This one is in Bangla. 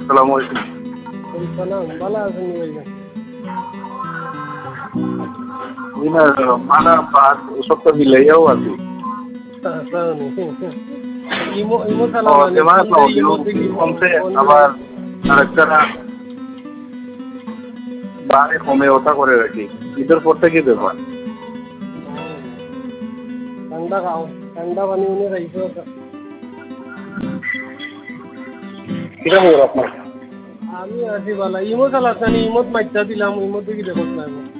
আসসালামু আলাইকুম। সালাম, ভালো আছেন ভাইয়া? মানা পাঁচ এসব তো মিলাইয়াও আছি। ইমো ইমো চালানো মানে ইমো কমছে আবার আরেকটা বারে কমে ওঠা করে রাখি। ঈদের পর থেকে ব্যাপার। ঠান্ডা খাও, ঠান্ডা পানি উনি রাইছো। কিরকম আপনার? আমি আছি বালা, ইমো চালাচ্ছি, ইমোত মাইটা দিলাম, ইমোতে কি দেখো না।